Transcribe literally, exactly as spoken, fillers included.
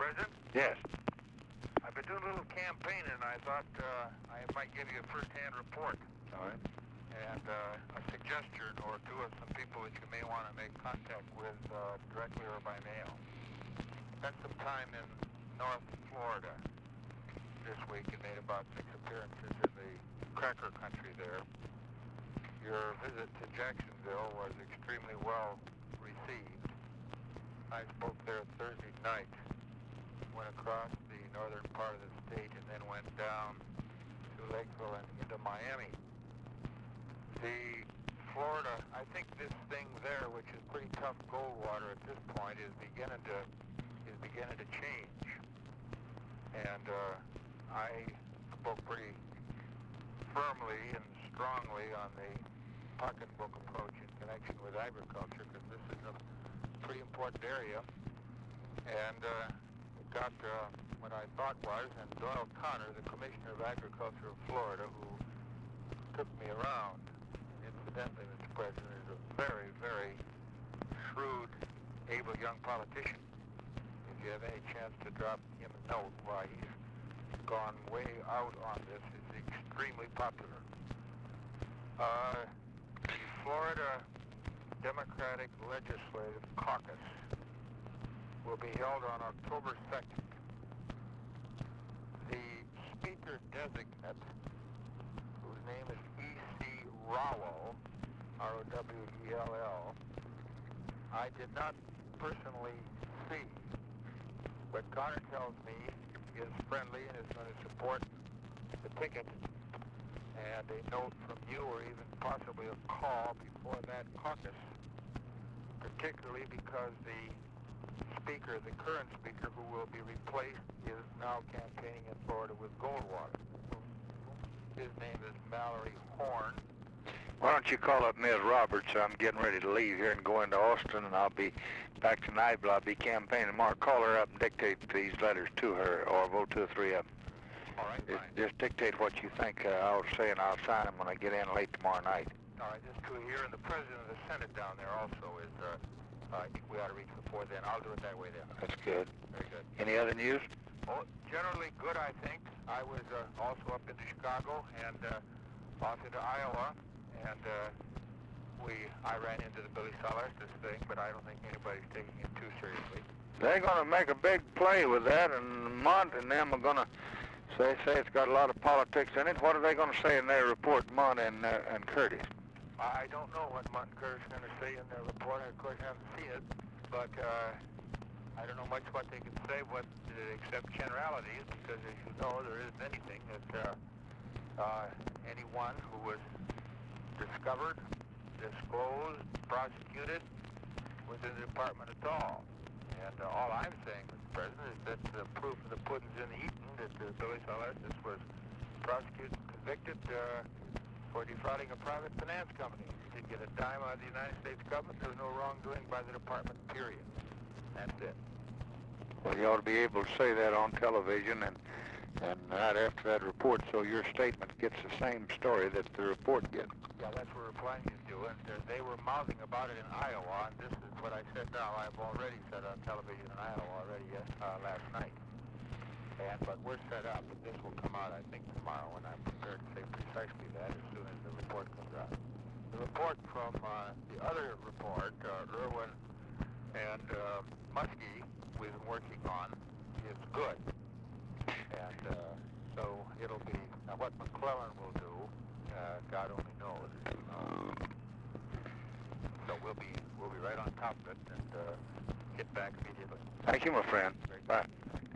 President? Yes. I've been doing a little campaigning, and I thought uh, I might give you a first-hand report. All right. And uh, a suggestion or two of some people that you may want to make contact with uh, directly or by mail. Spent some time in North Florida this week and made about six appearances in the cracker country there. Your visit to Jacksonville was extremely well received. I spoke there Thursday night, went across the northern part of the state, and then went down to Lakeville and into Miami. The Florida, I think this thing there, which is pretty tough gold water at this point, is beginning to is beginning to change. And uh, I spoke pretty firmly and strongly on the pocketbook approach in connection with agriculture, because this is a pretty important area. And uh, got uh, what I thought was, and Doyle Connor, the Commissioner of Agriculture of Florida, who took me around, incidentally, Mister President, is a very, very shrewd, able young politician. If you have any chance to drop him a note, why he's gone way out on this, is extremely popular. Uh, the Florida Democratic Legislative Caucus will be held on October second. The Speaker designate, whose name is E C Rowell, R O W E L L, I did not personally see, but Connor tells me is friendly and is going to support the ticket, and a note from you or even possibly a call before that caucus, particularly because the speaker, the current speaker who will be replaced, is now campaigning in Florida with Goldwater. His name is Mallory Horn. Why don't you call up Miz Roberts? I'm getting ready to leave here and go into Austin, and I'll be back tonight, but I'll be campaigning tomorrow. Call her up and dictate these letters to her, or vote two or three of them. All right, Just, fine. just dictate what you think uh, I ought to say, and I'll sign them when I get in late tomorrow night. All right, just two here, and the President of the Senate down there also is, uh, uh, I think we ought to reach before then. I'll do it that way then. That's good. Very good. Any other news? Oh, generally good, I think. I was uh, also up into Chicago and uh, off into Iowa, and uh, we I ran into the Billy Solestis thing, but I don't think anybody's taking it too seriously. They're going to make a big play with that, and Mont and them are going to say say it's got a lot of politics in it. What are they going to say in their report, Mont and uh, and Curtis? I don't know what Mont and Curtis are going to say in their report. I, of course, haven't seen it, but uh, I don't know much what they can say, what uh, except generalities, because as you know, there isn't anything that uh, uh, anyone who was discovered, disclosed, prosecuted within the department at all. And uh, all I'm saying, Mister President, is that the proof of the pudding's in the eating, that uh, Billy Solestis was prosecuted and convicted uh, for defrauding a private finance company. He didn't get a dime out of the United States government. There was no wrongdoing by the department, period. That's it. Well, you ought to be able to say that on television and and right after that report, so your statement gets the same story that the report gets. Yeah, that's what we're planning to do. And uh, they were mouthing about it in Iowa, and this is what I said now. I've already said on television in Iowa already yes, uh, last night. And but we're set up, and this will come out, I think, tomorrow, and I'm prepared to say precisely that as soon as the report comes out. The report from uh, the other report, uh, Irwin and uh, Muskie, we've been working on, is good. And uh, so it'll be, now what McClellan will do, uh, God only knows, as you know. So we'll be, we'll be right on top of it and uh, get back immediately. Thank you, my friend. Very good. Bye.